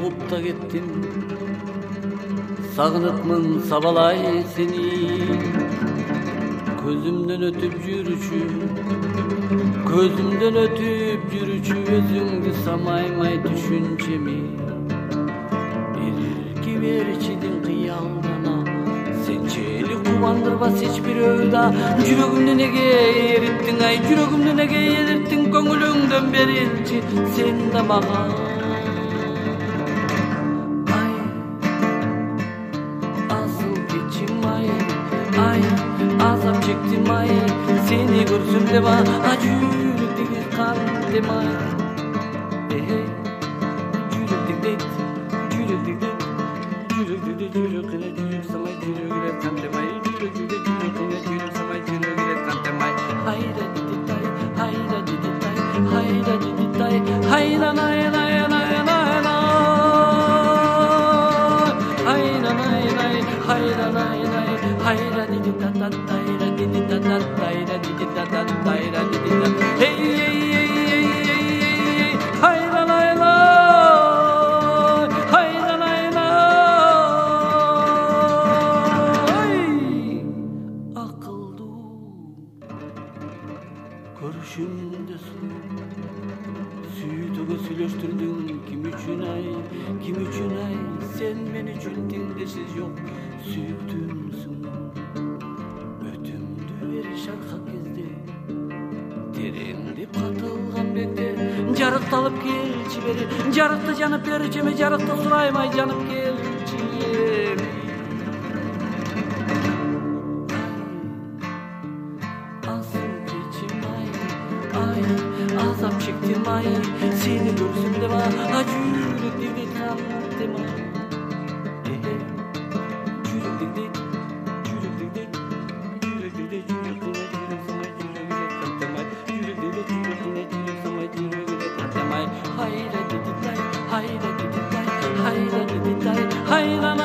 угуп да кеттим, сагыныпмын сабалай сени. Көзүмдөн өтүп жүрүчү, көзүмдөн өтүп жүрүчү, өзүңдү самаймай түшүнчеми. Бирки берчидин кыялына, сенчели кубандырбас эч бирөөда. Жүрөгүмдү неге эриттиң ай, жүрөгүмдү неге эриттиң, көңүлүңдөн берилчи сен да мага. Ай, асыл кечим ай, ай, азап чектим ай, сени көрсөм деп жүрөктөгү кандем ай. Жүрөк дегдейт, жүрөк дегдейт, жүрөк дегдейт, жүрөк эле жүрөк самай, жүрөк эле кандем ай, жүрөк дегдейт, жүрөк эле жүрөк самай, жүрөк эле кандем ай. Хайда дидитай, хайда дидитай, хайда дидитай, хайда най най най най най, хайда най най, хайда най най, хайда дидитатай, хайда дидитатай, хайда дидитатай, хайда дидитатай. Hey hey hey hey hey, hayda nay nay, hayda nay nay. Akıldı görüşümde suyutuğu süйлөштүрдүң kim üçün ay, kim üçün ay, sen men üçün tengdешиз жок сүйүктүмсүң. Өтүмдү бериш арка кезде, тереңдеп катылган бекте, жарыкталып келчи бери, жарыкты жанып берчи эми, жарыкты сураймай жанып келчи эми. Асыл кечим ай, ай, азап чектим ай, сени көрсөм деп жүрөк дегдейт кандем ай. Жүрөк дегдейт, жүрөк дегдейт, жүрөк дегдейт, жүрөк эле жүрөк самай, жүрөк эле кандем ай, жүрөк дегдейт, жүрөк эле жүрөк самай, жүрөк эле кандем ай. Хайда дидитай, хайда дидитай, хайда дидитай, хайда